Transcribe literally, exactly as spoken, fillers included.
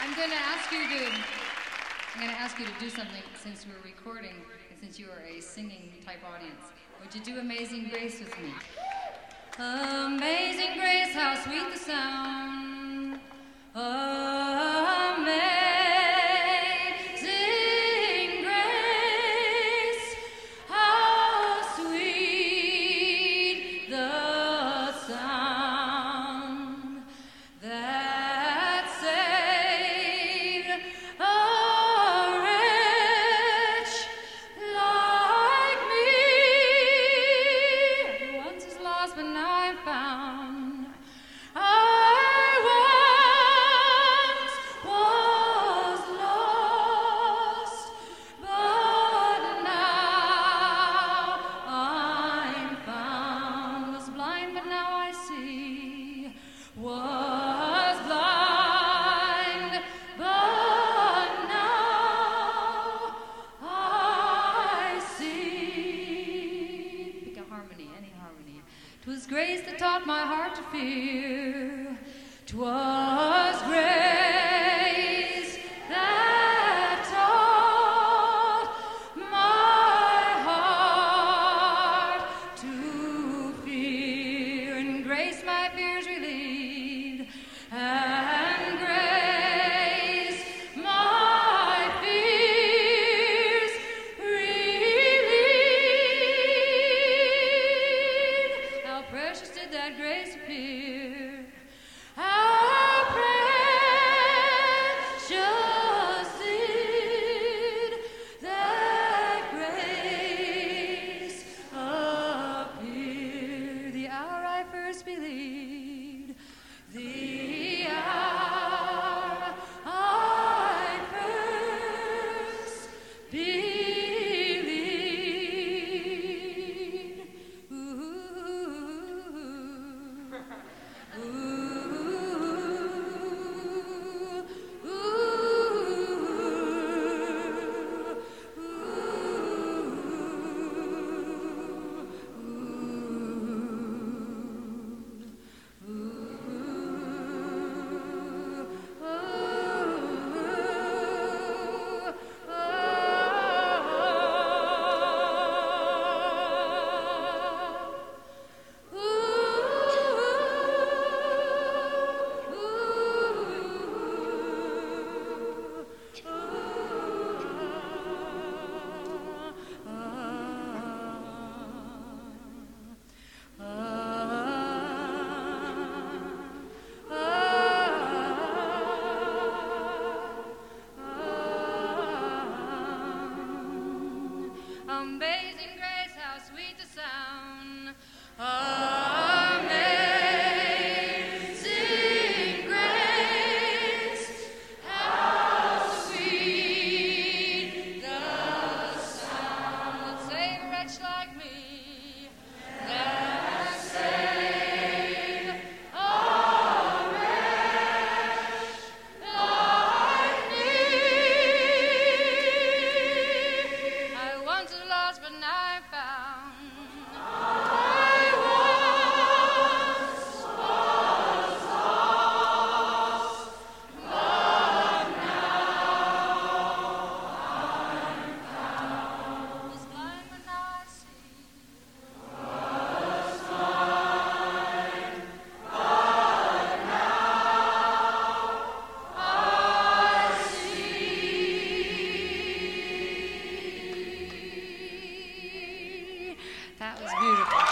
I'm going to ask you to. I'm going to ask you to do something since we're recording and since you are a singing type audience. Would you do Amazing Grace with me? Amazing Grace, how sweet the sound. Amazing Grace, how sweet the sound that saved a wretch like me. Once was lost, but now I'm found. I once was lost, but now I'm found. Was blind, but now I see. Was blind, but now I see. Pick a harmony, any harmony. 'Twas grace that taught my heart to fear. 'Twas grace that taught my heart to fear. And grace my fears relieved. And grace my fears relieved. How precious did that grace appear. How precious did that grace appear. The hour I first believed. The hour I first believed. Ooh, ooh, ooh, Amazing grace, how sweet the sound. Amazing grace, how sweet the sound that saved a wretch like me. That saved a wretch like me. I once was lost, but now I'm found. I once was lost, but now I'm found. Was blind, but now I see. Was blind, but now I see. That was beautiful.